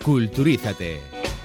Culturízate.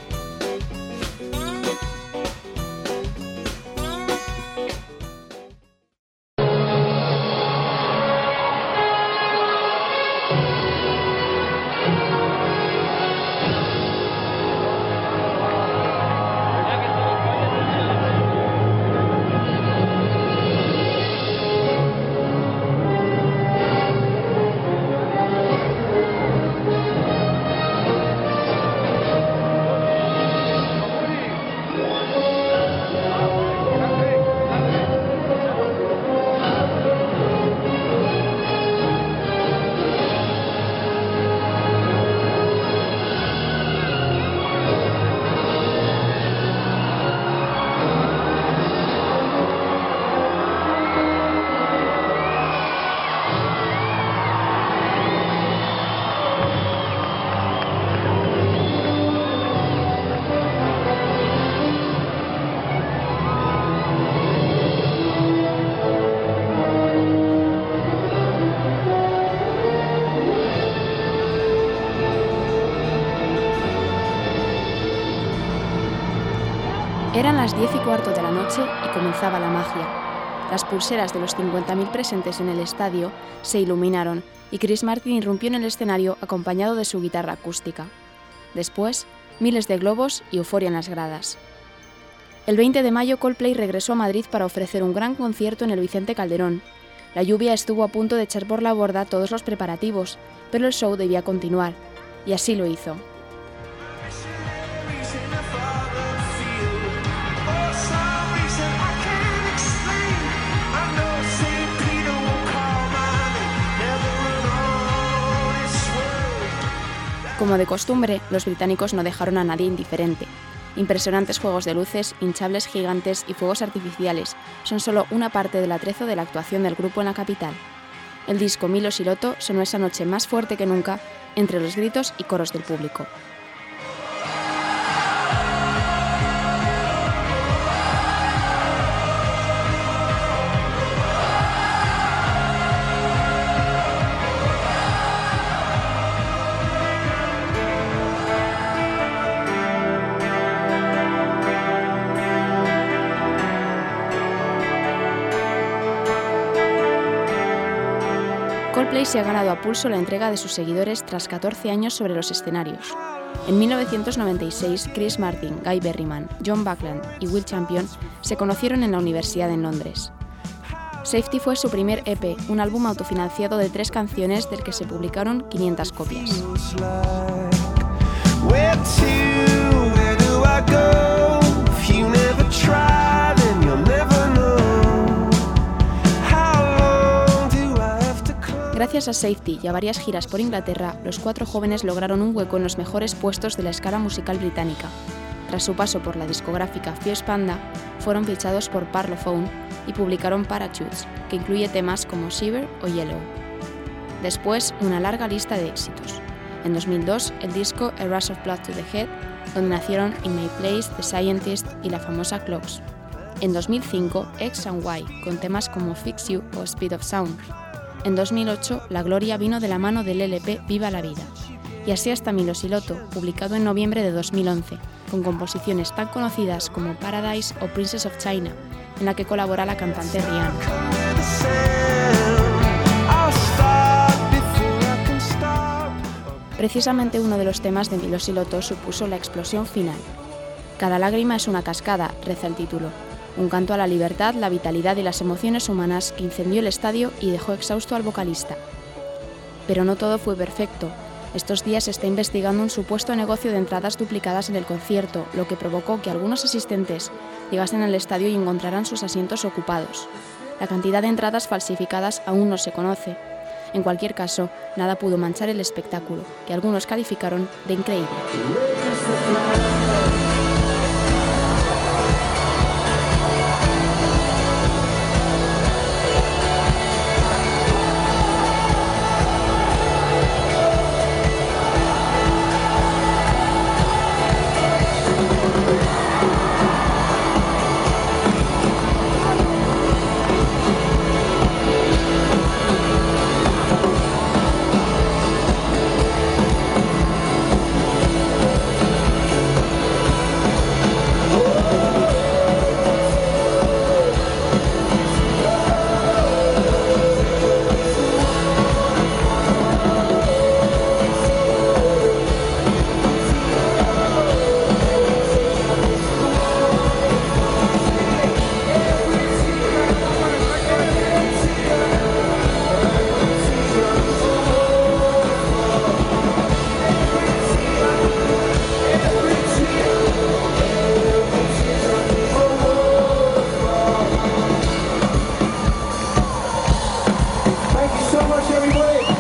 Eran las 10:15 de la noche y comenzaba la magia. Las pulseras de los 50.000 presentes en el estadio se iluminaron y Chris Martin irrumpió en el escenario acompañado de su guitarra acústica. Después, miles de globos y euforia en las gradas. El 20 de mayo Coldplay regresó a Madrid para ofrecer un gran concierto en el Vicente Calderón. La lluvia estuvo a punto de echar por la borda todos los preparativos, pero el show debía continuar, y así lo hizo. Como de costumbre, los británicos no dejaron a nadie indiferente. Impresionantes juegos de luces, hinchables gigantes y fuegos artificiales son solo una parte del atrezo de la actuación del grupo en la capital. El disco Milo Siloto sonó esa noche más fuerte que nunca entre los gritos y coros del público. Coldplay se ha ganado a pulso la entrega de sus seguidores tras 14 años sobre los escenarios. En 1996, Chris Martin, Guy Berryman, John Buckland y Will Champion se conocieron en la universidad en Londres. Safety fue su primer EP, un álbum autofinanciado de 3 canciones del que se publicaron 500 copias. Gracias a Safety y a varias giras por Inglaterra, los 4 jóvenes lograron un hueco en los mejores puestos de la escala musical británica. Tras su paso por la discográfica Fierce Panda, fueron fichados por Parlophone y publicaron Parachutes, que incluye temas como Shiver o Yellow. Después, una larga lista de éxitos. En 2002, el disco A Rush of Blood to the Head, donde nacieron In My Place, The Scientist y la famosa Clocks. En 2005, X and Y, con temas como Fix You o Speed of Sound. En 2008, la gloria vino de la mano del LP Viva la Vida. Y así hasta Milo Siloto, publicado en noviembre de 2011, con composiciones tan conocidas como Paradise o Princess of China, en la que colabora la cantante Rihanna. Precisamente uno de los temas de Milo Siloto supuso la explosión final. Cada lágrima es una cascada, reza el título. Un canto a la libertad, la vitalidad y las emociones humanas que incendió el estadio y dejó exhausto al vocalista. Pero no todo fue perfecto. Estos días se está investigando un supuesto negocio de entradas duplicadas en el concierto, lo que provocó que algunos asistentes llegasen al estadio y encontraran sus asientos ocupados. La cantidad de entradas falsificadas aún no se conoce. En cualquier caso, nada pudo manchar el espectáculo, que algunos calificaron de increíble. so much, everybody.